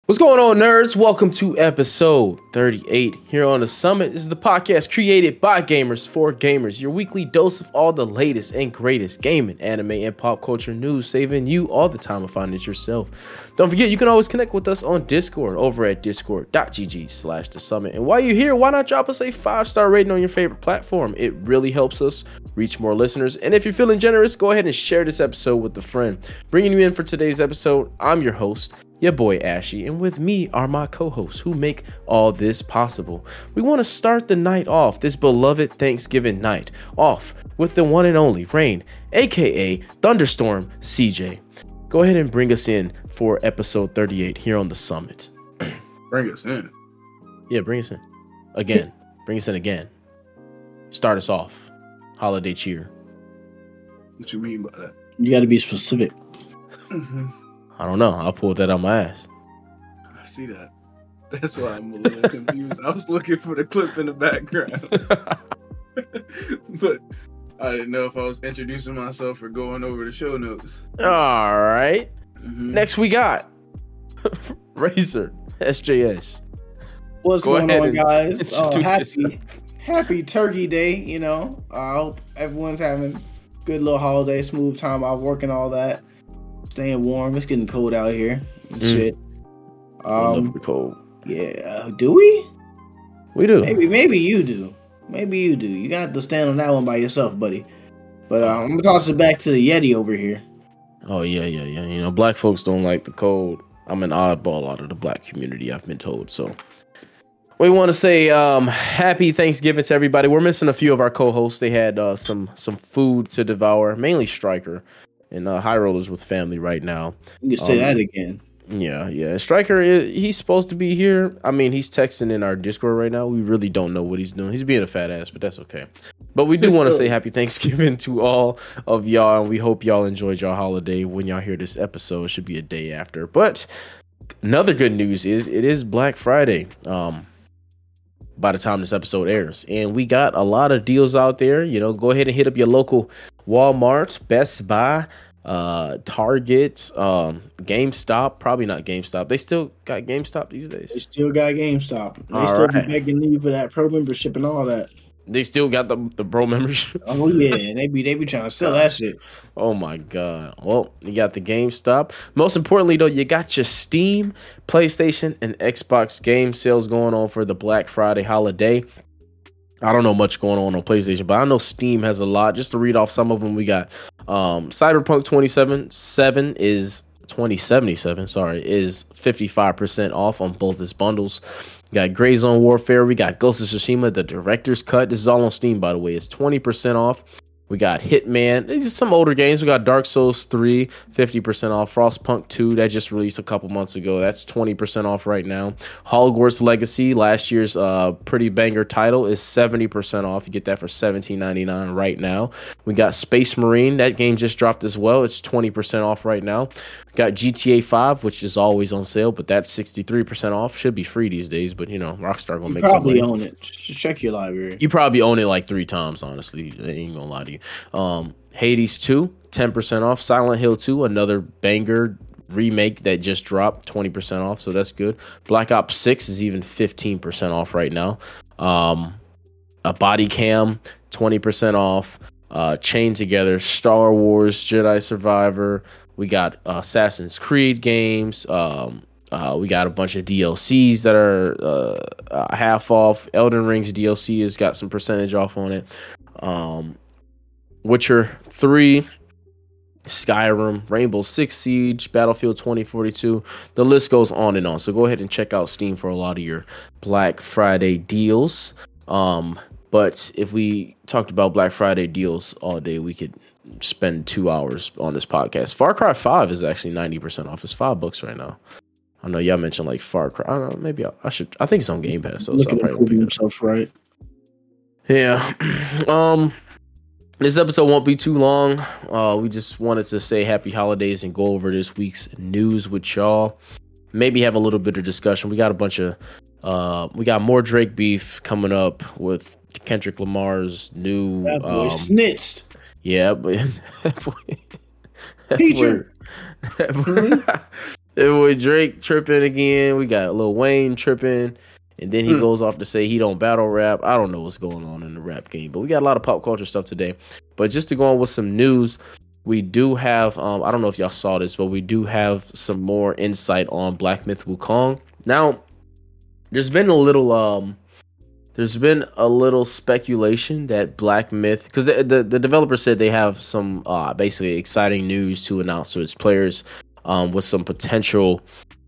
What's going on, nerds? Welcome to episode 38 here on The Summit. This is the podcast created by gamers for gamers, your weekly dose of all the latest and greatest gaming, anime, and pop culture news, saving you all the time of finding it yourself. Don't forget, you can always connect with us on Discord over at discord.gg/The Summit. And while you're here, why not drop us a 5-star rating on your favorite platform? It really helps us reach more listeners. And if you're feeling generous, go ahead and share this episode with a friend. Bringing you in for today's episode, I'm your host, your boy Ashy, and with me are my co-hosts who make all this possible. We want to start the night off, this beloved Thanksgiving night, off with the one and only Rain, aka Thunderstorm CJ. Go ahead and bring us in for episode 38 here on The Summit. Bring us in. Yeah, bring us in. Again. Bring us in again. Start us off. Holiday cheer. What you mean by that? You got to be specific. I don't know. I pulled that out my ass. I see that. That's why I'm a little confused. I was looking for the clip in the background. But I didn't know if I was introducing myself or going over the show notes. All right. Next we got Razor SJS. What's Go going ahead on, and guys? introduce yourself. Happy Turkey Day, you know. I hope everyone's having a good little holiday, smooth time out work and all that. Staying warm. It's getting cold out here and shit. Cold. Yeah. Do we? We do. Maybe you do. Maybe you do. You got to stand on that one by yourself, buddy. But I'm going to toss it back to the Yeti over here. Oh, yeah. You know, black folks don't like the cold. I'm an oddball out of the black community, I've been told. So we want to say happy Thanksgiving to everybody. We're missing a few of our co-hosts. They had some food to devour, mainly Stryker and High Rollers with family right now. You can say that again. Yeah. Stryker, he's supposed to be here. I mean, he's texting in our Discord right now. We really don't know what he's doing. He's being a fat ass, but that's okay. But we do want to say happy Thanksgiving to all of y'all, and we hope y'all enjoyed your holiday. When y'all hear this episode, it should be a day after. But another good news is it is Black Friday by the time this episode airs, and we got a lot of deals out there. You know, go ahead and hit up your local Walmart, Best Buy, Target, GameStop. Probably not GameStop. They still got GameStop these days. They still got GameStop. They All still right. be begging you for that pro membership and all that. They still got the bro membership. Oh yeah, they be trying to sell that shit. Oh my god. Well, you got the GameStop. Most importantly though, you got your Steam, PlayStation, and Xbox game sales going on for the Black Friday holiday. I don't know much going on PlayStation, but I know Steam has a lot. Just to read off some of them, we got Cyberpunk 2077 is 2077, is 55% off on both its bundles. We got Gray Zone Warfare, we got Ghost of Tsushima, the director's cut. This is all on Steam, by the way. It's 20% off. We got Hitman. These are some older games. We got Dark Souls 3, 50% off. Frostpunk 2, that just released a couple months ago. That's 20% off right now. Hogwarts Legacy, last year's pretty banger title, is 70% off. You get that for $17.99 right now. We got Space Marine. That game just dropped as well. It's 20% off right now. We got GTA 5, which is always on sale, but that's 63% off. Should be free these days, but you know, Rockstar gonna make some money. You probably own it. Just check your library. You probably own it like 3 times, honestly. I ain't gonna lie to you. Hades 2, 10% off. Silent Hill 2, another banger remake that just dropped, 20% off, so that's good. Black Ops 6 is even 15% off right now. A Body Cam, 20% off. Chained Together, Star Wars, Jedi Survivor. We got Assassin's Creed games. We got a bunch of DLCs that are half off. Elden Ring's DLC has got some percentage off on it. Witcher 3, Skyrim, Rainbow Six Siege, Battlefield 2042. The list goes on and on. So go ahead and check out Steam for a lot of your Black Friday deals. But if we talked about Black Friday deals all day, we could spend 2 hours on this podcast. Far Cry 5 is actually 90% off. It's $5 right now. I know y'all mentioned like Far Cry. I don't know, maybe I should. I think it's on Game Pass. So I'll probably pick it up. Right. Yeah. This episode won't be too long. We just wanted to say happy holidays and go over this week's news with y'all. Maybe have a little bit of discussion. We got a bunch of we got more Drake beef coming up with Kendrick Lamar's new That boy snitched. Yeah, but Teacher. boy Drake tripping again. We got Lil Wayne tripping. And then he goes off to say he don't battle rap. I don't know what's going on in the rap game. But we got a lot of pop culture stuff today. But just to go on with some news, we do have, I don't know if y'all saw this, but we do have some more insight on Black Myth Wukong. Now, there's been a little speculation that Black Myth, because the developer said they have some basically exciting news to announce to its players with some potential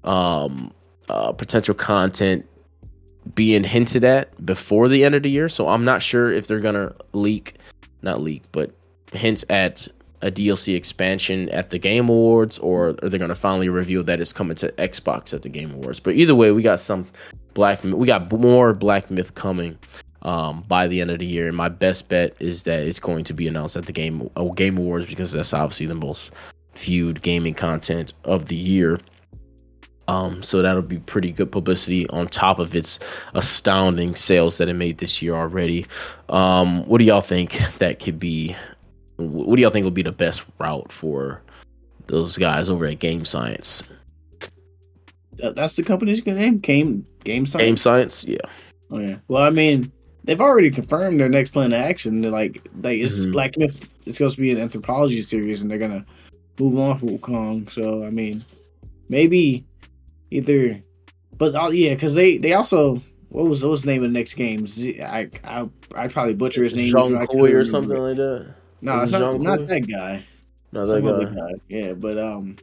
content being hinted at before the end of the year. So I'm not sure if they're gonna but hints at a DLC expansion at the Game Awards, or are they gonna finally reveal that it's coming to Xbox at the Game Awards. But either way, we got more Black Myth coming by the end of the year, and my best bet is that it's going to be announced at the Game Awards, because that's obviously the most viewed gaming content of the year. So that'll be pretty good publicity on top of its astounding sales that it made this year already. What do y'all think that could be? What do y'all think will be the best route for those guys over at Game Science? That's the company's name? Game Science? Game Science, yeah. Oh, yeah. Well, I mean, they've already confirmed their next plan of action. They're like it's Black Myth. It's supposed to be an anthropology series, and they're gonna move on from Wukong. So, I mean, maybe either, but yeah, because they also, what was the name of the next game? I probably butcher his name. Jean Coy or something like that. No, it's not that guy. Not that guy. Yeah, but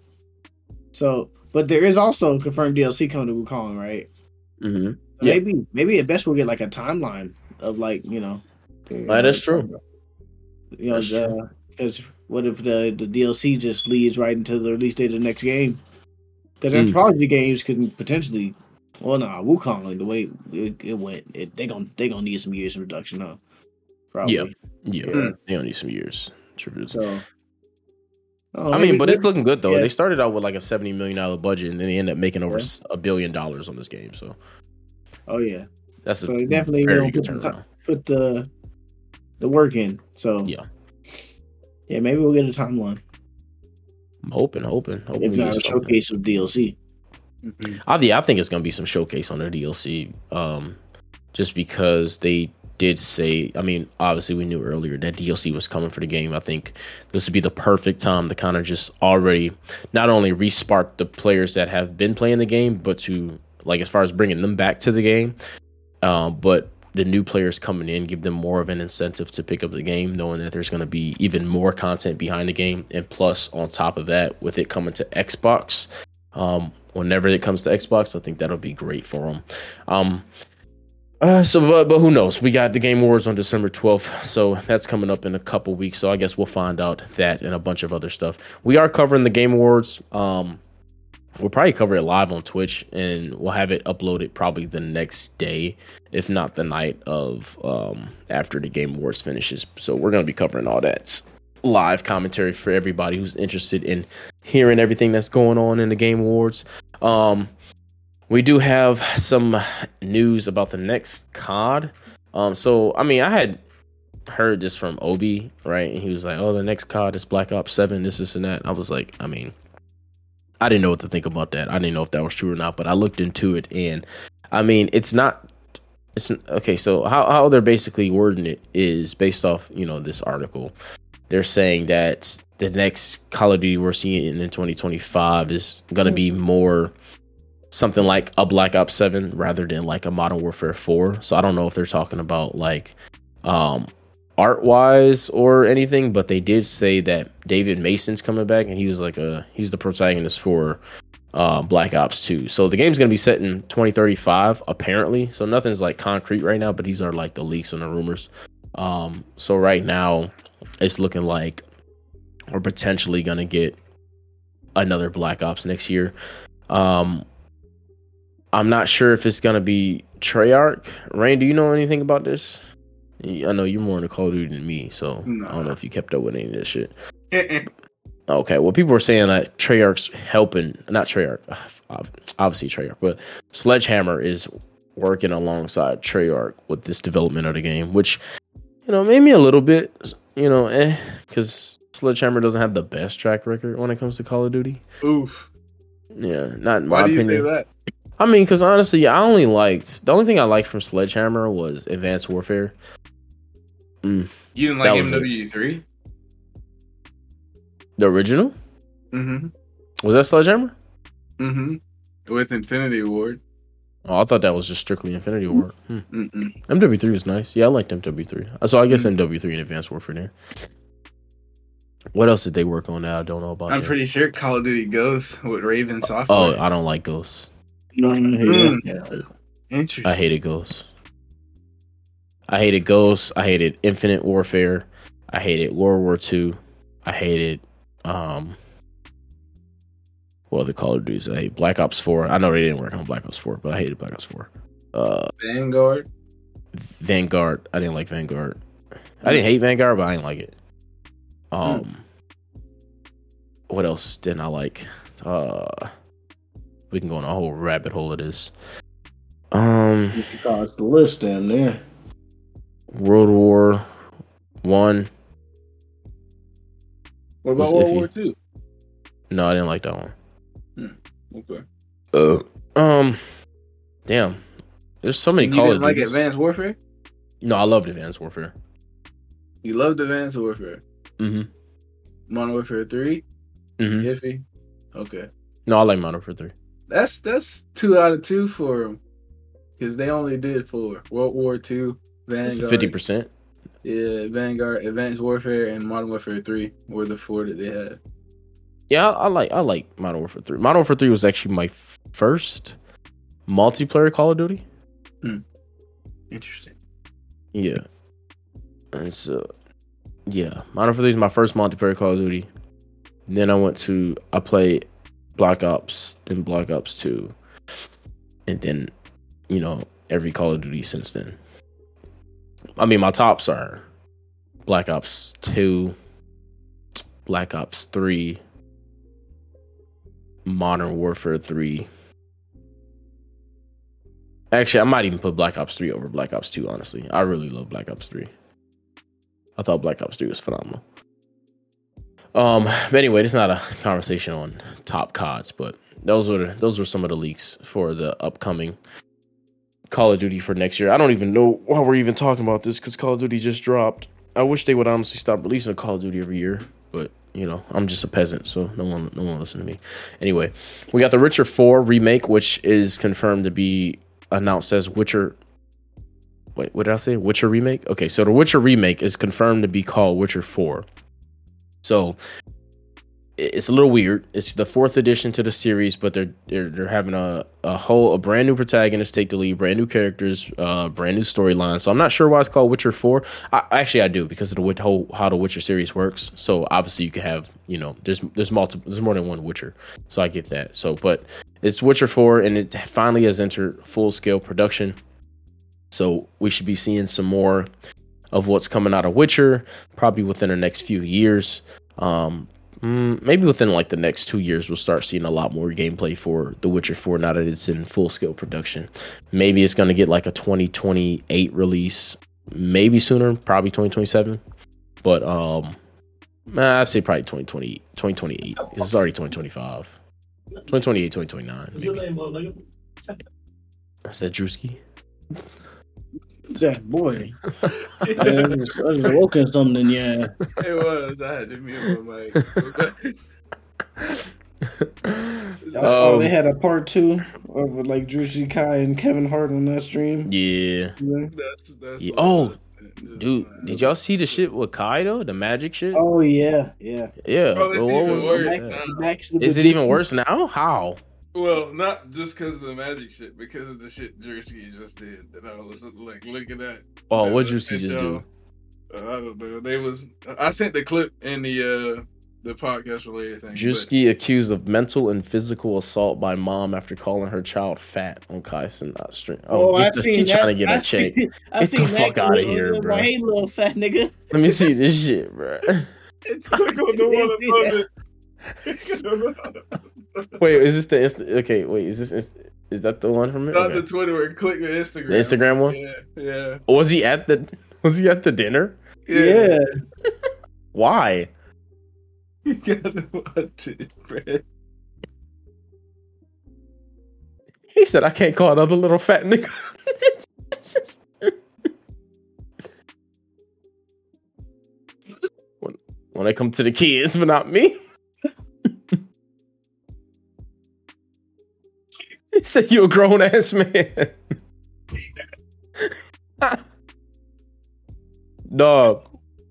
but there is also confirmed DLC coming to Wukong, right? Mm-hmm. So yeah. Maybe at best we'll get like a timeline of that's true. Because what if the DLC just leads right into the release date of the next game? Because anthropology games can potentially, Wukong, the way it went, they gonna need some years of production, huh? Probably. Yeah. They gonna need some years. So, but it's looking good though. Yeah. They started out with like a $70 million budget, and then they ended up making over $1 billion on this game. So, that's so definitely very good turnaround. Put the work in. So yeah, maybe we'll get a timeline. I'm hoping. If not a showcase of DLC. Mm-hmm. I think it's gonna be some showcase on their DLC. Just because they did say, I mean, obviously we knew earlier that DLC was coming for the game. I think this would be the perfect time to kind of just already not only re-spark the players that have been playing the game, but to, like, as far as bringing them back to the game, but the new players coming in, give them more of an incentive to pick up the game, knowing that there's going to be even more content behind the game. And plus, on top of that, with it coming to Xbox, whenever it comes to Xbox, I think that'll be great for them. But who knows? We got the Game Awards on December 12th, so that's coming up in a couple weeks. So I guess we'll find out that and a bunch of other stuff. We are covering the Game Awards. We'll probably cover it live on Twitch, and we'll have it uploaded probably the next day, if not the night of after the Game Awards finishes. So we're going to be covering all that live commentary for everybody who's interested in hearing everything that's going on in the Game Awards. We do have some news about the next COD. So, I mean, I had heard this from Obi, right? And he was like, oh, the next COD is Black Ops 7, this, and that. I was like, I mean, I didn't know what to think about that. I didn't know if that was true or not, but I looked into it, and I mean, it's okay. So how they're basically wording it is based off, this article. They're saying that the next Call of Duty we're seeing in 2025 is going to be more something like a Black Ops 7 rather than like a Modern Warfare 4. So I don't know if they're talking about like art wise or anything, but they did say that David Mason's coming back, and he was like he's the protagonist for Black Ops 2. So the game's gonna be set in 2035 apparently. So nothing's like concrete right now, but these are like the leaks and the rumors. So right now it's looking like we're potentially gonna get another Black Ops next year. I'm not sure if it's gonna be Treyarch. Rain, do you know anything about this? I know you're more into Call of Duty than me, so I don't know if you kept up with any of this shit. Okay, well, people were saying that Treyarch's helping, not Treyarch, obviously Treyarch, but Sledgehammer is working alongside Treyarch with this development of the game, which, made me a little bit, because Sledgehammer doesn't have the best track record when it comes to Call of Duty. Oof. Yeah, not in Why my do you opinion. say that? I mean, because honestly, I only liked the only thing I liked from Sledgehammer was Advanced Warfare. You didn't That like was it. MW3? The original Mm-hmm. was that Sledgehammer? Mm-hmm. With Infinity Ward. Oh, I thought that was just strictly Infinity War. Mm-mm. MW3 was nice. Yeah, I liked MW3. So I guess Mm. MW3 and Advanced Warfare there. What else did they work on that I don't know about? I'm there? pretty sure Call of Duty Ghosts with Raven Oh, Software. I don't like Ghosts. No, Interesting. I hated Ghosts. I hated Ghosts. I hated Infinite Warfare. I hated World War II. I hated what other Call of Duties? I hate Black Ops 4. I know they didn't work on Black Ops 4, but I hated Black Ops 4. Vanguard. Vanguard. I didn't like Vanguard. I didn't hate Vanguard, but I didn't like it. What else didn't I like? We can go on a whole rabbit hole of this. It's the list down there. World War One. What Was about World iffy. War II? No, I didn't like that one. Okay. Damn. There's so many You Call didn't of like Duties. Advanced Warfare? No, I loved Advanced Warfare. You loved Advanced Warfare. Mm-hmm. Modern Warfare 3? Mm-hmm. Iffy? Okay. No, I like Modern Warfare 3. That's 2 out of 2 for them. Because they only did 4. World War II, It's Vanguard. 50%. Yeah, Vanguard, Advanced Warfare, and Modern Warfare 3 were the 4 that they had. Yeah, I like Modern Warfare 3. Modern Warfare 3 was actually my first multiplayer Call of Duty. Interesting. Yeah. And so, yeah, Modern Warfare 3 is my first multiplayer Call of Duty. Then I played Black Ops, then Black Ops 2, and then, every Call of Duty since then. I mean, my tops are Black Ops 2, Black Ops 3, Modern Warfare 3. Actually, I might even put Black Ops 3 over Black Ops 2, honestly. I really love Black Ops 3. I thought Black Ops 3 was phenomenal. But anyway, it's not a conversation on top CODs, but those were some of the leaks for the upcoming Call of Duty for next year. I don't even know why we're even talking about this because Call of Duty just dropped. I wish they would honestly stop releasing a Call of Duty every year, but I'm just a peasant, so no one listen to me. Anyway, we got the Witcher 4 remake, which is confirmed to be announced as Witcher. Wait, what did I say? Witcher remake? Okay, so the Witcher remake is confirmed to be called Witcher 4. So it's a little weird. It's the 4th edition to the series, but they're having a brand new protagonist take the lead, brand new characters, brand new storyline. So I'm not sure why it's called Witcher 4. I do because of the how the Witcher series works. So obviously you can have, there's more than one Witcher. So I get that. So, but it's Witcher 4 and it finally has entered full scale production. So we should be seeing some more of what's coming out of Witcher probably within the next few years. Maybe within like the next 2 years, we'll start seeing a lot more gameplay for The Witcher 4 now that it's in full scale production. Maybe it's going to get like a 2028 release, maybe sooner, probably 2027. But I'd say probably 2028. It's already 2025. 2028, 2029. Maybe. Is that Drewski? That boy. I was woken something, yeah. It was. I had to mute my mic. I saw they had a part 2 of like Drewski Kai and Kevin Hart on that stream. Yeah. That's Yeah. Oh, dude, did y'all see the shit with Kai though? The magic shit? Oh yeah. Yeah. Oh, it's What even was worse. Is it even worse now? How? Well, not just because of the magic shit, because of the shit Jersey just did that I was like looking at. Oh, what Jersey just do? I don't know. I sent the clip in the podcast related thing. Drewski accused of mental and physical assault by mom after calling her child fat on Kaisen stream. I've seen that. Trying to get a check. Get the fuck out of here, bro. Hey, little fat nigga. Let me see this shit, bro. It's click on the one above it. Wait, is this the okay? Wait, is that the one from it? Not the Twitter where click the Instagram. The Instagram one? Yeah. Was he at the dinner? Yeah. Why? You gotta watch it, man. He said, I can't call another little fat nigga. when I come to the kids, but not me. He said, you a grown ass man. Dog.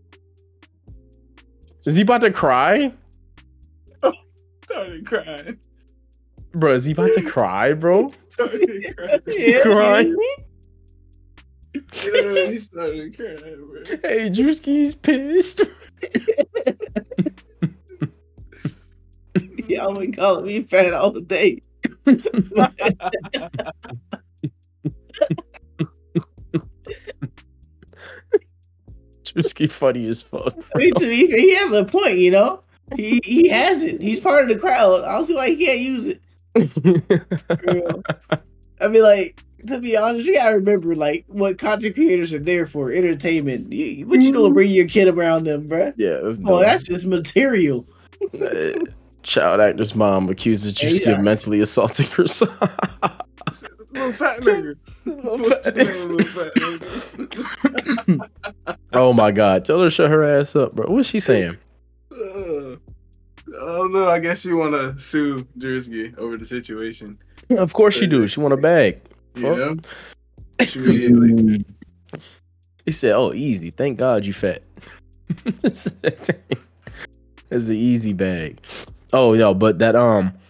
Is he about to cry? Started crying. Bro, is he about to cry, bro? Started crying. Is he crying? Yeah, he started crying, bro. Hey, Drewski's pissed. Y'all been calling me fat all day. Drewski funny as fuck. I mean, to be fair, he has a point, you know. He has it. He's part of the crowd. I don't see why he can't use it. I mean, like, to be honest, you gotta remember, like, what content creators are there for, entertainment. What you gonna bring your kid around them, bruh? Yeah, that's Oh, that's just material. Child actor's mom accuses Drewski of mentally assaulting her son. Little fat nigga. Little fat nigga. Oh my god, tell her to shut her ass up, bro. What's she saying? I don't know. I guess you want to sue Drewski over the situation. Of course she do. She want a bag. Yeah. Immediately. He said, "Oh, easy. Thank God you fat." It's an easy bag. Oh, yo, but that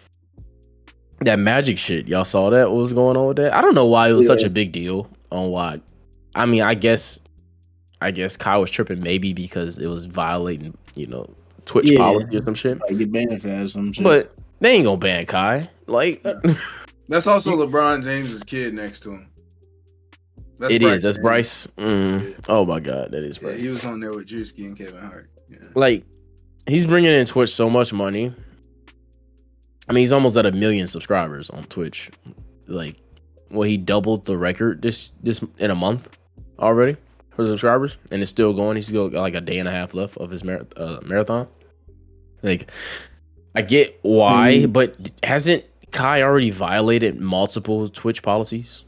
Magic shit, y'all saw that? What was going on with that? I don't know why it was such a big deal. On why? I mean, I guess Kai was tripping maybe because it was violating, Twitch policy or some shit. Like get banned for that or some shit. But they ain't gonna ban Kai. Like, that's also LeBron James's kid next to him. That's it Bryce, is. That's Bryce. Oh my god, that is Bryce. Yeah, he was on there with Drewski and Kevin Hart. Yeah. Like, he's bringing in Twitch so much money. I mean, he's almost at 1 million subscribers on Twitch. Like, he doubled the record this in a month already for subscribers, and it's still going. He's still got like a day and a half left of his marathon. Like, I get why, but hasn't Kai already violated multiple Twitch policies?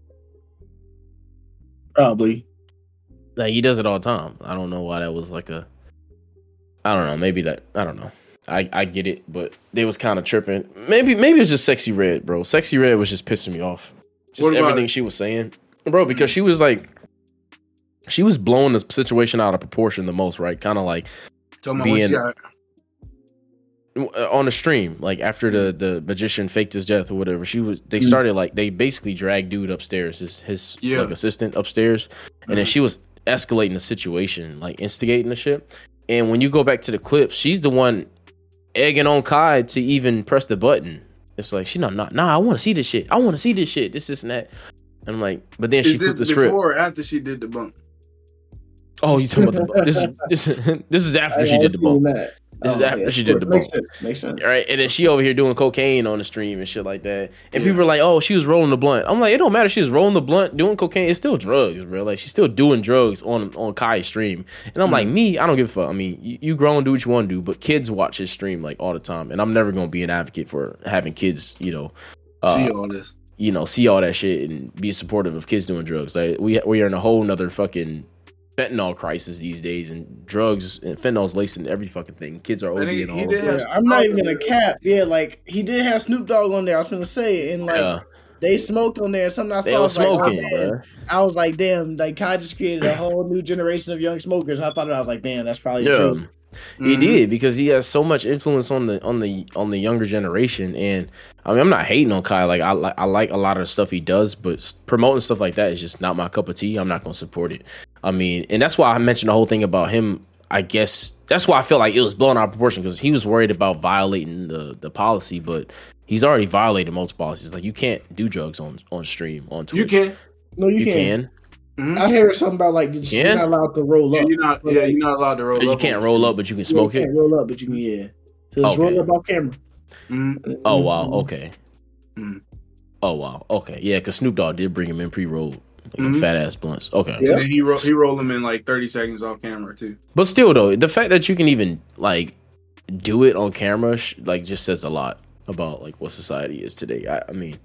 Probably. Like, he does it all the time. I don't know why that was like I don't know. Maybe that, I don't know. I get it, but they was kind of tripping. Maybe it's just Sexy Red, bro. Sexy Red was just pissing me off. Just everything she was saying, bro, because she was blowing the situation out of proportion the most, right? Kind of like being on the stream, like after the magician faked his death or whatever. They started like, they basically dragged dude upstairs, his like assistant upstairs, and then she was escalating the situation, like instigating the shit. And when you go back to the clip, she's the one egging on Kai to even press the button. It's like, I want to see this shit. I want to see this shit. This and that. And I'm like, but then she flipped the script. Before or after she did the bump? Oh, you talking about the bump? This is after she did the bump. This is after she did the bump. Makes sense. Right, and then she over here doing cocaine on the stream and shit like that. And people are like, "Oh, she was rolling the blunt." I'm like, it don't matter. She was rolling the blunt, doing cocaine. It's still drugs, bro. Like, she's still doing drugs on Kai's stream. And I'm like, me, I don't give a fuck. I mean, you grown, do what you want to do, but kids watch his stream like all the time. And I'm never gonna be an advocate for having kids, see all this, see all that shit and be supportive of kids doing drugs. Like, we are in a whole nother fucking fentanyl crisis these days, and drugs and fentanyl's laced in every fucking thing. Kids are ODing all over. I'm not even gonna cap. Yeah, like, he did have Snoop Dogg on there. I was gonna say, and like they smoked on there. Something I saw. They were smoking, bro. I was like, damn, like Kai just created a whole new generation of young smokers. And I thought I was like, damn, that's probably true. He did, because he has so much influence on the younger generation. And I mean, I'm not hating on Kai. Like, I like a lot of the stuff he does, but promoting stuff like that is just not my cup of tea. I'm not gonna support it. I mean, and that's why I mentioned the whole thing about him. I guess that's why I feel like it was blown out of proportion, because he was worried about violating the policy, but he's already violated multiple policies. Like, you can't do drugs on stream on Twitch. You can. No, you can. Mm-hmm. I heard something about like you're not allowed to roll up. You're not allowed to roll up. You can't roll up, but you can smoke it. You can't roll up, but you can. So just roll up off camera. Mm-hmm. Oh wow, okay. Mm-hmm. Oh wow, okay. Yeah, because Snoop Dogg did bring him in pre-rolled, like fat ass blunts. Okay. Yeah. And he rolled them in like 30 seconds off camera too. But still, though, the fact that you can even like do it on camera, like, just says a lot about like what society is today. I mean,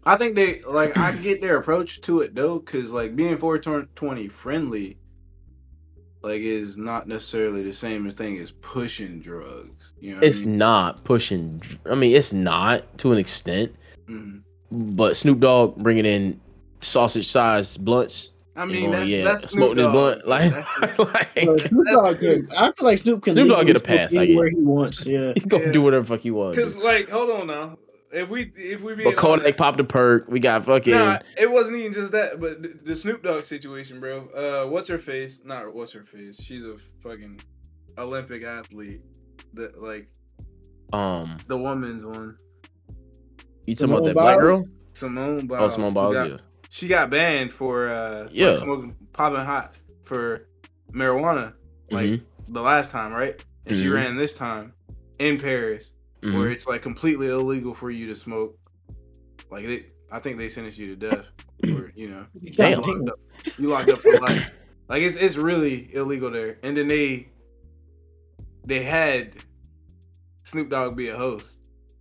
I think they like. I get their approach to it though, because like being 420 friendly, like is not necessarily the same thing as pushing drugs. You know, what It's I mean? not pushing. I mean, it's not to an extent, Mhm. but Snoop Dogg bringing in sausage-sized blunts. I and mean, going, that's Snoop smoking his Dogg. blunt. Like, That's like Snoop Dogg can, I feel like Snoop can Snoop Dogg legally get a smoke pass, I anywhere get. he wants. Yeah. he gonna Yeah. do whatever the fuck he wants. because like, hold on now. If we But being Kodak honest, popped a perk. We got fucking. nah, it wasn't even just that, but the Snoop Dogg situation, bro. What's her face? Not what's her face. She's a fucking Olympic athlete. That like the woman's one. You talking about Simone that black girl? Simone Oh, Biles. Simone Biles. She got banned for Yeah. like smoking popping hot for marijuana like the last time, right? And she Mhm. ran this time in Paris Yeah. where it's like completely illegal for you to smoke. Like I think they sentenced you to death, or Damn. you locked up for life. Like it's really illegal there. And then they had Snoop Dogg be a host,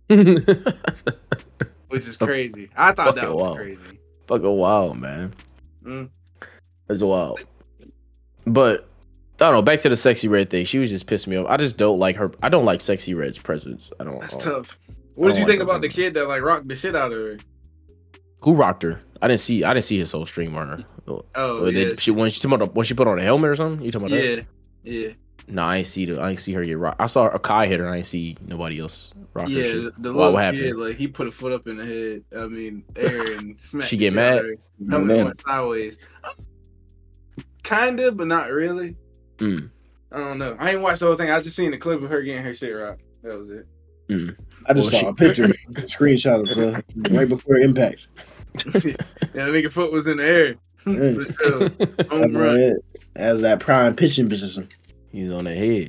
which is crazy. I thought that Fucking was wild. crazy. Fucking wild, man. Mm. That's wild. But I don't know. Back to the Sexy Red thing. She was just pissing me off. I just don't like her. I don't like Sexy Red's presence. I don't. That's I don't- tough. What did I you don't think like about her. the kid that like rocked the shit out of her? Who rocked her? I didn't see his whole stream on her. Oh, yeah. When she put on a helmet or something. You talking about that? Yeah. No, I ain't see her get rocked. I saw a Kai hit her. I ain't see nobody else rock her Yeah, shit. the Why, little what kid, happened? like he put a foot up in the head. I mean, air and smacked. She the get shit out of mad? her. Helmet went sideways. Kinda, but not really. Mm. I don't know. I ain't watched the whole thing. I just seen the clip of her getting her shit rocked. That was it. I just Well, saw a picture, a screenshot of right before impact. Yeah, the nigga foot was in the air. Yeah. For sure. Home That's run. it. As that prime pitching position. He's on the head.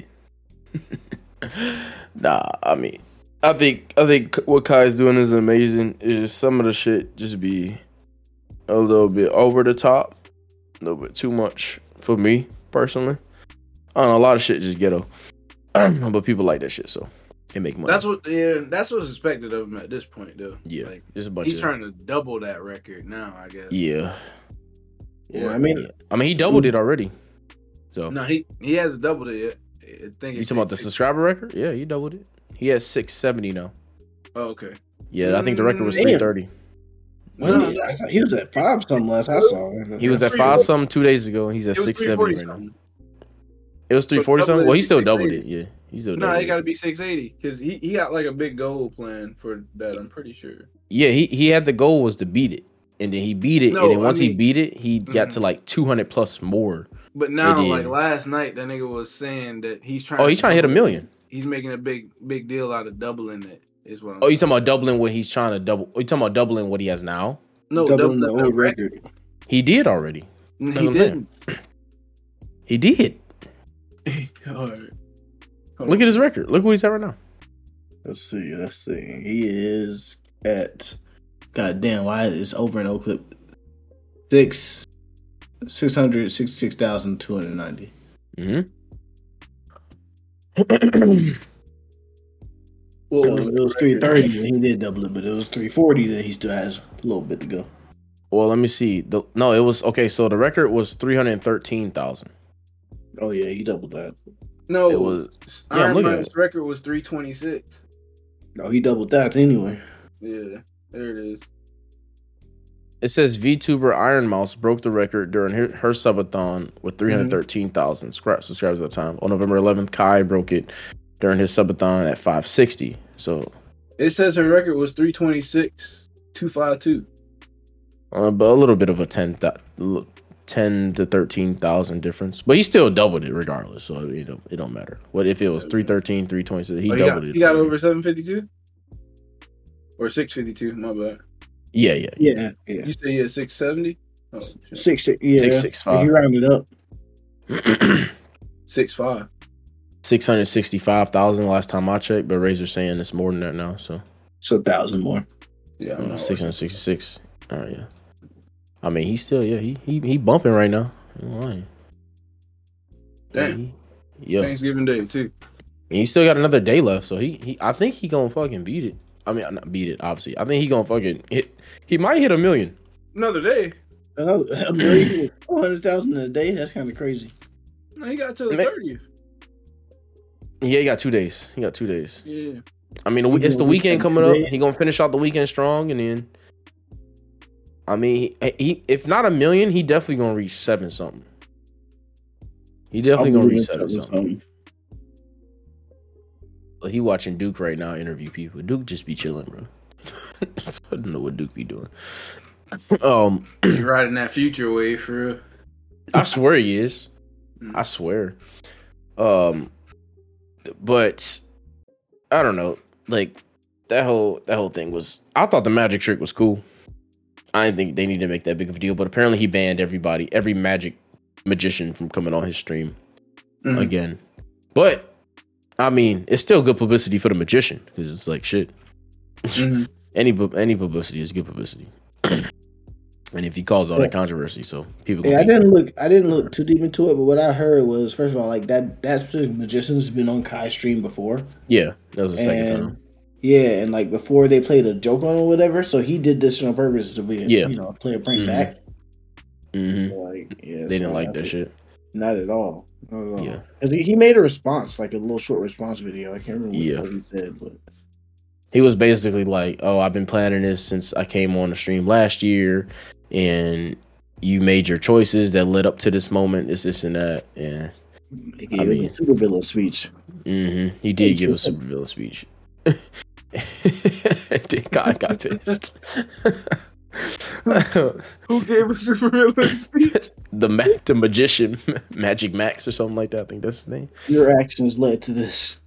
Nah, I mean, I think what Kai's doing is amazing. It's just some of the shit just be a little bit over the top, a little bit too much for me personally. I don't know, a lot of shit just ghetto, but people like that shit, so it make money. That's what's expected of him at this point, though. Yeah, Like, just a bunch he's of trying to double that record now, I guess. yeah. Yeah, I mean, He doubled it already. So No, he hasn't doubled it yet. I think you it's talking about the subscriber record? Yeah, he doubled it. He has 670 now. Oh, okay. Yeah, I think the record was Damn. 330. I thought he was at 5 something last I saw. He was at 5 something 2 days ago, and he's at It was 670 340 right now. something. It was 340 double something. it Well, he to still doubled 680. it. Yeah, he still No, doubled it got to it. be 680 because he got like a big goal plan for that. I'm pretty sure. Yeah, he had the goal was to beat it, and then he beat it, No, and then once I he mean- beat it, he got to like 200 plus more. But now, then- like last night, that nigga was saying that he's trying. Oh, he's trying to hit a million. He's making a big deal out of doubling it. Is what I'm. Oh, you talking about doubling what he's trying to double? Oh, you talking about doubling what he has now? No, doubling double the old record. He did already. He what I'm didn't. He did. All right. Look at his record. Look what he's at right now. Let's see. He is at. God damn! Why is over an old clip? 666,290. What So was it was 330 when he did double it, but it was 340 that he still has a little bit to go. Well, let me see. No, it was okay. So the record was 313,000. Oh yeah, he doubled that. No, It was. Yeah, I'm Iron looking at Man's it. record was 326. No, he doubled that anyway. Yeah, there it is. It says VTuber Iron Mouse broke the record during her subathon with 313,000 subscribers at the time. On November 11th, Kai broke it during his subathon at 560. So, It says her record was 326,252. but a little bit of a 10 to 13,000 difference. But he still doubled it regardless. So it don't matter. What if it was 313, 326? He doubled it. He got over 752 or 652. My bad. Yeah. Yeah. You say he had 670? Oh, shit. 6, 665. He rounded up. 6'5". 665,000 last time I checked, but Razor's saying it's more than that now. So So 1,000 more. Yeah, I'm not 666. All right, yeah. I mean, he's still he bumping right now. I'm lying. Damn. Yeah. Thanksgiving Day too. And he still got another day left, so he I think he gonna fucking beat it. I mean, not beat it. Obviously, I think he gonna fucking hit. He might hit 1 million. Another day. $1 million, 400,000 a day. That's kind of crazy. No, he got to the 30th. Yeah, he got 2 days. Yeah. I mean, it's the weekend coming up. He gonna finish out the weekend strong, and then, I mean, he if not 1 million, he definitely gonna reach 7 something. He definitely gonna reach 7 something. But he watching Duke right now interview people. Duke just be chilling, bro. I don't know what Duke be doing. He's riding that future wave for real. I swear he is. I swear. But I don't know. Like that whole thing was. I thought the magic trick was cool. I didn't think they needed to make that big of a deal. But apparently he banned every magic magician from coming on his stream again. But I mean, it's still good publicity for the magician because it's like shit. Any publicity is good publicity. And if he caused all that controversy, so people. Yeah, I didn't look too deep into it, but what I heard was, first of all, like that specific magician's been on Kai's stream before. Yeah, that was the second time. Yeah, and like before they played a joke on or whatever, so he did this on purpose to be, play a prank back. Like, yeah, they didn't like that shit. Not at all. Not at all. Yeah, because he made a response, like a little short response video. I can't remember what he said, but. He was basically like, "Oh, I've been planning this since I came on the stream last year, and you made your choices that led up to this moment. This, and that." Yeah, he gave a supervillain speech. He did give a supervillain speech. God got pissed. Who gave a supervillain speech? The magician, Magic Max or something like that. I think that's his name. Your actions led to this.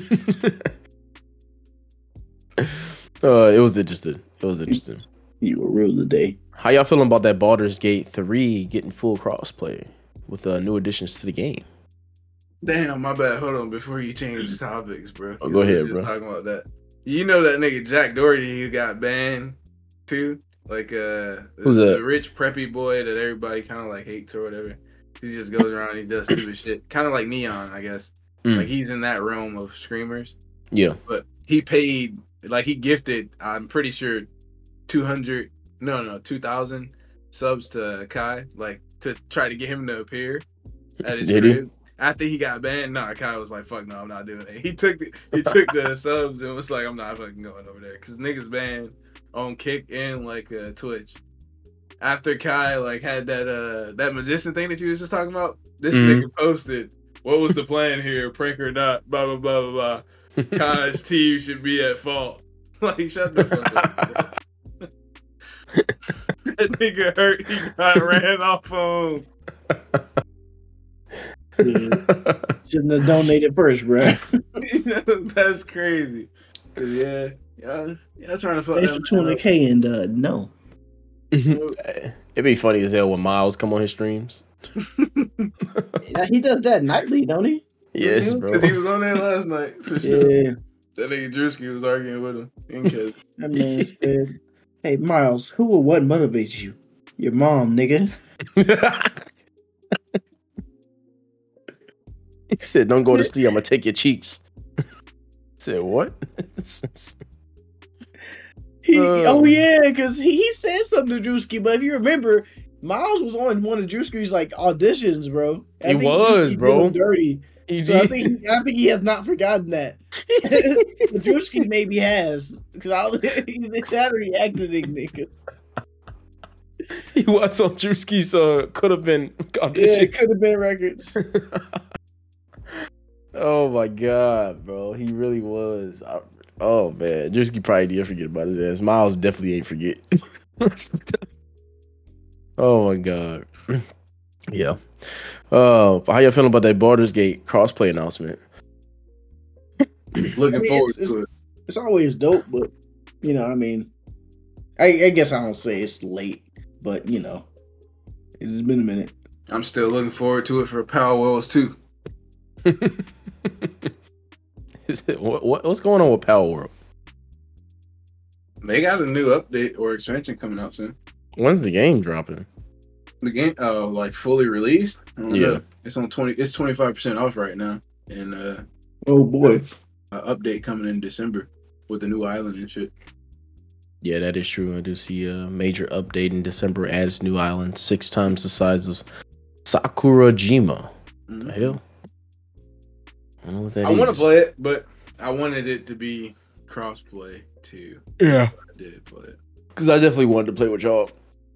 It was interesting. You were real today. How y'all feeling about that Baldur's Gate 3 getting full crossplay with new additions to the game? Damn, my bad. Hold on, before you change topics, bro. Oh, go ahead, bro. Talking about that. You know that nigga Jack Doherty who got banned too? Like who's the rich preppy boy that everybody kind of like hates or whatever. He just goes around and he does stupid shit. Kind of like Neon, I guess. Like he's in that realm of streamers. Yeah. But he paid, like he gifted, I'm pretty sure 2,000 subs to Kai, like to try to get him to appear at his crib. After he got banned, Kai was like, "Fuck no, I'm not doing it." He took the subs and was like, "I'm not fucking going over there," because niggas banned on Kick and like Twitch. After Kai like had that magician thing that you was just talking about, this nigga posted, "What was the plan here? Prank or not? Blah blah blah blah blah. Kai's team should be at fault." Like, shut the fuck up. That nigga hurt. He got ran off home. Yeah. Shouldn't have donated first, bro. That's crazy. Yeah, trying to fuck that 200K and no. It'd be funny as hell when Miles come on his streams. Yeah, he does that nightly, don't he? Yes, bro. Because he was on there last night. For sure. Yeah. That nigga Drewski was arguing with him. That man said, "Hey, Miles, who or what motivates you? Your mom, nigga." He said, "Don't go to sleep. I'm gonna take your cheeks." I said, "What?" Oh yeah, because he said something to Drewski, but if you remember, Miles was on one of Drewski's like auditions, bro. He was, bro. Dirty. So I think he has not forgotten that. Drewski maybe has, because he's not reacting niggas. He was on Drewski's could have been auditions. Yeah, could have been records. Oh my god, bro, he really was. Oh man, Drewski probably did forget about his ass. Miles definitely ain't forget. Oh my god. Yeah. How y'all feeling about that Baldur's Gate crossplay announcement? Looking forward to it. It's always dope, but I guess I don't say it's late, but it's been a minute. I'm still looking forward to it for Power Worlds 2. What's going on with Power World? They got a new update or expansion coming out soon. When's the game dropping? The game, like fully released? Yeah, it's on 20. It's 25% off right now, and oh boy, update coming in December. with the new island and shit. Yeah, that is true. I do see a major update in December adds new island 6 times the size of Sakurajima. The hell? I don't know what that is. I want to play it, but I wanted it to be cross-play too. Yeah. I did play it. Because I definitely wanted to play with y'all.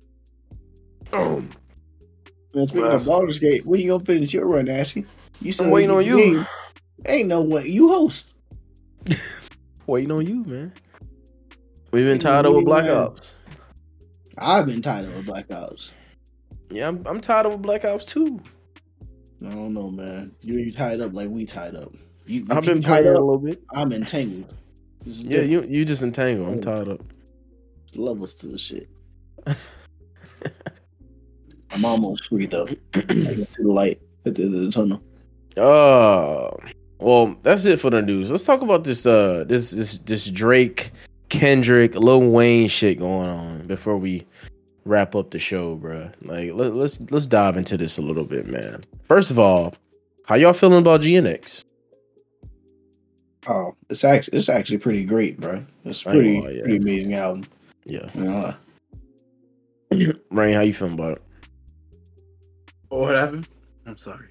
Speaking of Baldur's Gate, when you gonna finish your run, Ashley? I'm waiting on you. Ain't no way. You host. Waiting on you, man. We've been tied up with Black Ops. I've been tied up with Black Ops. Yeah, I'm tied up with Black Ops too. I don't know, man. You tied up like we tied up. I've been tied up a little bit. I'm entangled. Yeah, you just entangled. I'm tied up. Levels to the shit. I'm almost free though. I can see the light at the end of the tunnel. Well, that's it for the news. Let's talk about this this Drake, Kendrick, Lil Wayne shit going on before we wrap up the show, bro. Like let's dive into this a little bit, man. First of all, how y'all feeling about GNX? Oh, it's actually pretty great, bro. It's pretty amazing album. Yeah. Rain, how you feeling about it? What happened? I'm sorry.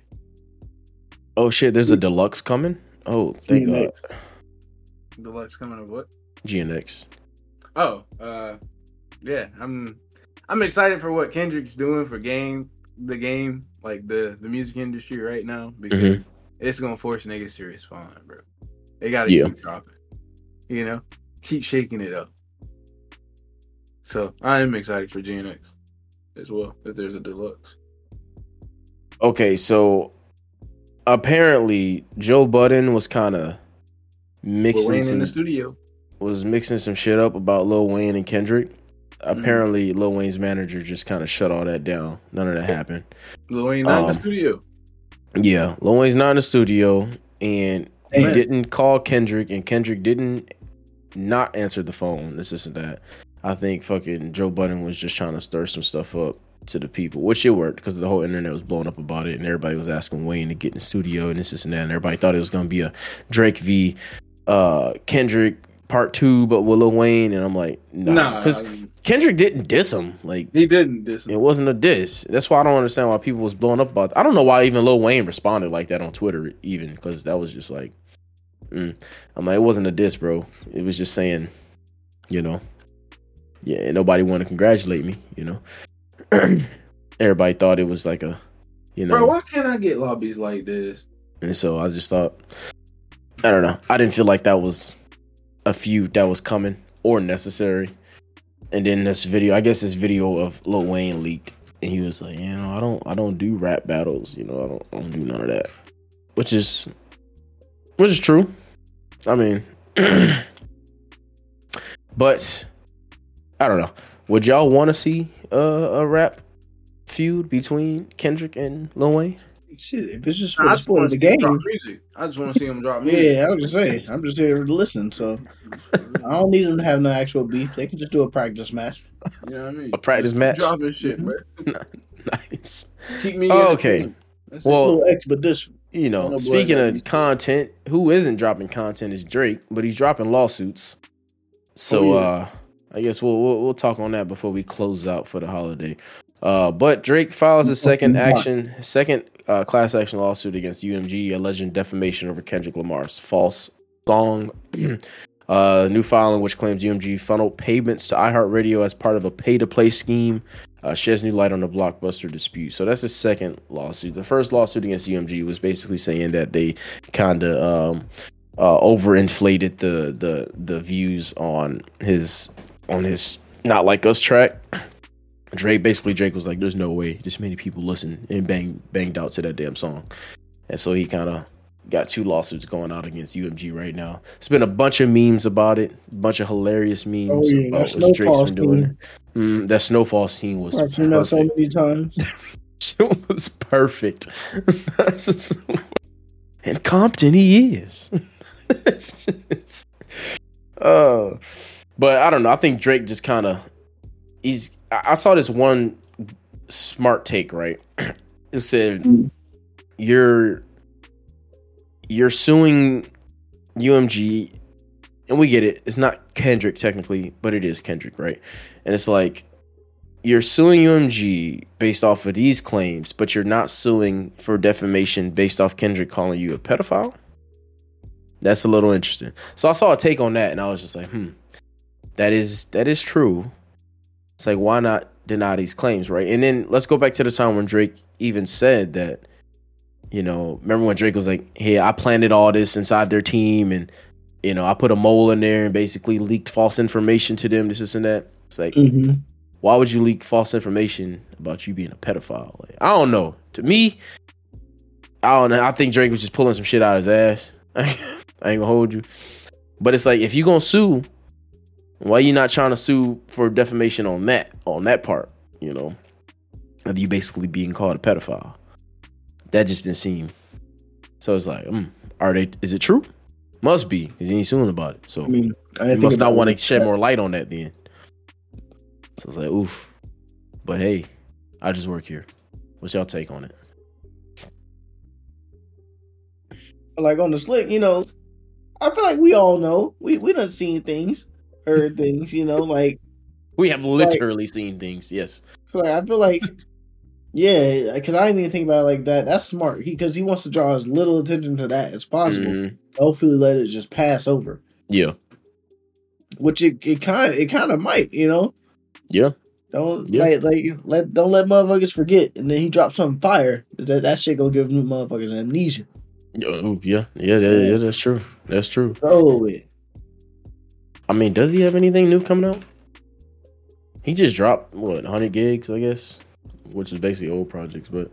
Oh shit, there's a deluxe coming? Oh, thank God. Deluxe coming of what? GNX. Oh, yeah. I'm excited for what Kendrick's doing for the game, like the music industry right now, because it's gonna force niggas to respond, bro. They gotta keep dropping. You know? Keep shaking it up. So I am excited for GNX as well, if there's a deluxe. Okay, so apparently Joe Budden was kind of mixing some shit up about Lil Wayne and Kendrick. Apparently Lil Wayne's manager just kind of shut all that down. None of that happened. Lil Wayne not in the studio. Yeah, Lil Wayne's not in the studio, and he didn't call Kendrick, and Kendrick didn't not answer the phone. This and that. I think fucking Joe Budden was just trying to stir some stuff up to the people, which it worked because the whole internet was blowing up about it, and everybody was asking Wayne to get in the studio and this and that, and everybody thought it was going to be a Drake v Kendrick part 2, but with Lil Wayne, and I'm like, nah, because Kendrick didn't diss him. Like, he didn't diss him. It wasn't a diss. That's why I don't understand why people was blowing up about it. I don't know why even Lil Wayne responded like that on Twitter, even, because that was just like, I'm like, it wasn't a diss, bro. It was just saying, you know, yeah, nobody wanted to congratulate me, you know. Everybody thought it was like a, you know, bro, why can't I get lobbies like this? And so I just thought, I don't know, I didn't feel like that was a feud that was coming or necessary. And then this video of Lil Wayne leaked, and he was like, you know, I don't do rap battles, you know, I don't do none of that, which is true. I mean, but I don't know. Would y'all want to see a rap feud between Kendrick and Lil Wayne? Shit, if it's just for the sport of the game, I just want to see him drop music. Yeah, I was just saying, I'm just here to listen, so I don't need them to have no actual beef. They can just do a practice match. You know what I mean? A practice match. Dropping shit, bro. Nice. Keep me. Okay. Well, expedition. You know, speaking of content, who isn't dropping content is Drake, but he's dropping lawsuits. So I guess we'll talk on that before we close out for the holiday. But Drake files a second class action lawsuit against UMG, alleging defamation over Kendrick Lamar's false song. New filing, which claims UMG funneled payments to iHeartRadio as part of a pay-to-play scheme, sheds new light on the Blockbuster dispute. So that's the second lawsuit. The first lawsuit against UMG was basically saying that they kind of overinflated the views on his Not Like Us track. Drake was like, there's no way this many people listen and banged out to that damn song. And so he kind of got 2 lawsuits going out against UMG right now. There's been a bunch of memes about it, a bunch of hilarious memes about what Drake's been doing. That Snowfall scene was I've seen that so many times. It was perfect. And Compton he is. But I don't know. I think Drake just kind of I saw this one smart take, right? It said you're suing UMG and we get it. It's not Kendrick technically, but it is Kendrick, right? And it's like you're suing UMG based off of these claims, but you're not suing for defamation based off Kendrick calling you a pedophile. That's a little interesting. So I saw a take on that, and I was just like, that is true. It's like, why not deny these claims, right? And then let's go back to the time when Drake even said that, you know, remember when Drake was like, hey, I planted all this inside their team, and, you know, I put a mole in there and basically leaked false information to them, this and that. It's like, why would you leak false information about you being a pedophile? Like, I don't know. To me, I don't know. I think Drake was just pulling some shit out of his ass. I ain't gonna hold you. But it's like, if you gonna sue, why you not trying to sue for defamation on that part, you know, of you basically being called a pedophile? That just didn't seem. So it's like, is it true? Must be, because he ain't suing about it. So I mean, you must not want to shed more light on that then. So it's like, oof. But hey, I just work here. What's y'all take on it? Like on the slick, you know, I feel like we all know. We done seen things, heard things, you know, like we have literally seen things, yes. I feel like yeah, because I didn't even think about it like that. That's smart. Because he wants to draw as little attention to that as possible. Hopefully let it just pass over. Yeah. Which it kind of might, you know? Yeah. Don't let motherfuckers forget, and then he drops something fire. That shit gonna give motherfuckers amnesia. Yeah, that's true. That's true. So, I mean, does he have anything new coming out? He just dropped 100 gigs, I guess, which is basically old projects, but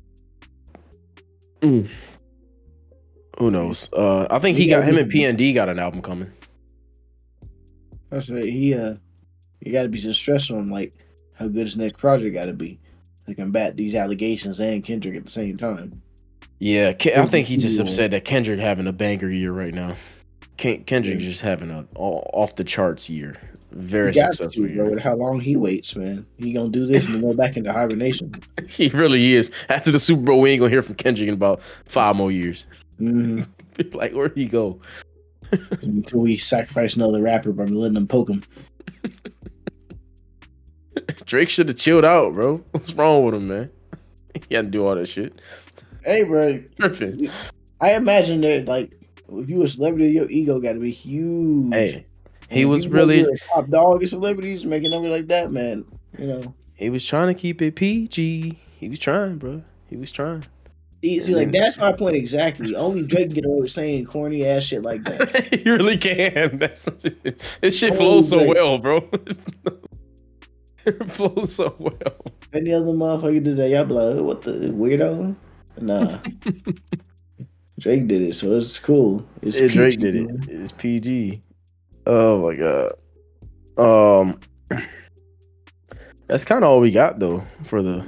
who knows? I think him and PND got an album coming. That's right. He got to be some stress on like how good his next project got to be to combat these allegations and Kendrick at the same time. Yeah, I think he just upset that Kendrick having a banger year right now. Kendrick just having a off the charts year, very successful year. Bro, how long he waits, man? He gonna do this and then go back into hibernation. He really is. After the Super Bowl, we ain't gonna hear from Kendrick in about 5 more years. Like, where'd he go? Until we sacrifice another rapper by letting them poke him. Drake should have chilled out, bro. What's wrong with him, man? He had to do all that shit. Hey, bro. Perfect. I imagine that, like, if you a celebrity, your ego got to be huge. Hey, he was really a top dog of celebrities making numbers like that, man. You know, he was trying to keep it PG. He was trying, bro. He was trying. See, like that's my point exactly. Only Drake can get away with saying corny ass shit like that. He really can. This shit flows so well, bro. It flows so well. Any other motherfucker did that, y'all be like, what the weirdo? Nah. Drake did it, so it's cool. It's PG, Drake did it. It's PG. Oh my god. That's kind of all we got though for the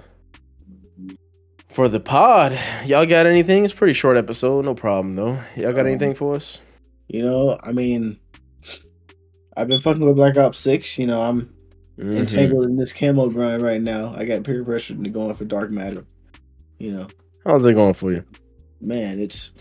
pod. Y'all got anything? It's a pretty short episode, no problem though. Y'all got anything for us? You know, I mean, I've been fucking with Black Ops 6. You know, I'm entangled in this camo grind right now. I got peer pressure to going for Dark Matter. You know, how's it going for you? Man,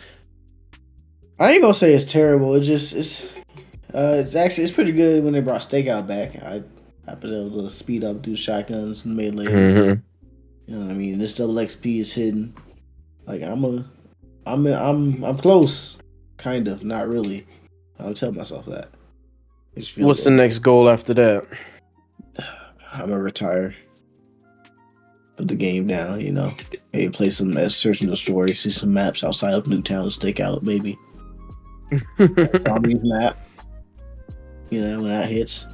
I ain't gonna say it's terrible. It's pretty good when they brought Stakeout back. I was able to speed up, do shotguns and melee. You know what I mean? This double XP is hidden. Like I'm close, kind of, not really. I'll tell myself that. What's the next goal after that? I'm gonna retire. Put the game down, you know. Maybe play some Search and Destroy, see some maps outside of Nuketown, Stakeout, maybe. Zombies map. You know, when that hits.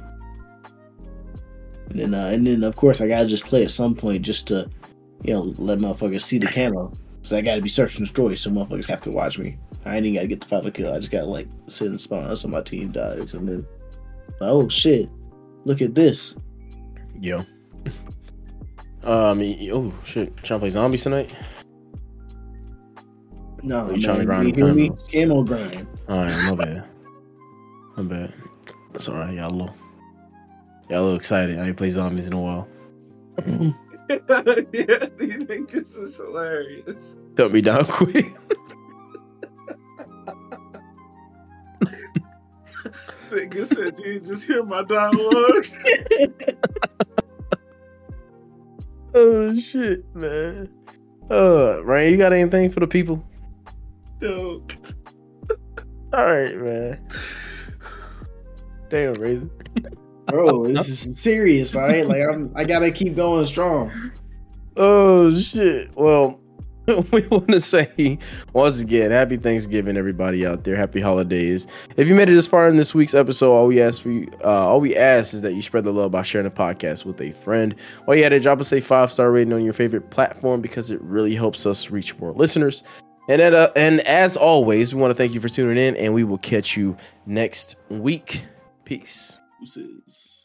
And then of course I gotta just play at some point just to, you know, let motherfuckers see the camo. So I gotta be Search and Destroy, so motherfuckers have to watch me. I ain't even gotta get the final kill. I just gotta like sit and spawn so my team dies, and then oh shit, look at this. Yo. Oh shit, trying to play zombies tonight? No, you trying to grind camo grind. Alright, my bad. That's alright, y'all a little excited. I ain't played zombies in a while. Yeah, these niggas is hilarious. Cut me down quick. Nigga said, "Do you just hear my dialogue?" Oh shit, man. Ryan, you got anything for the people? No. All right, man. Damn, Razor. Bro, this is serious, all right? Like I gotta keep going strong. Oh shit. Well, we want to say once again, happy Thanksgiving, everybody out there. Happy holidays. If you made it this far in this week's episode, all we ask is that you spread the love by sharing the podcast with a friend. All you had to drop us a 5-star rating on your favorite platform because it really helps us reach more listeners. And as always, we want to thank you for tuning in, and we will catch you next week. Peace. Deuces.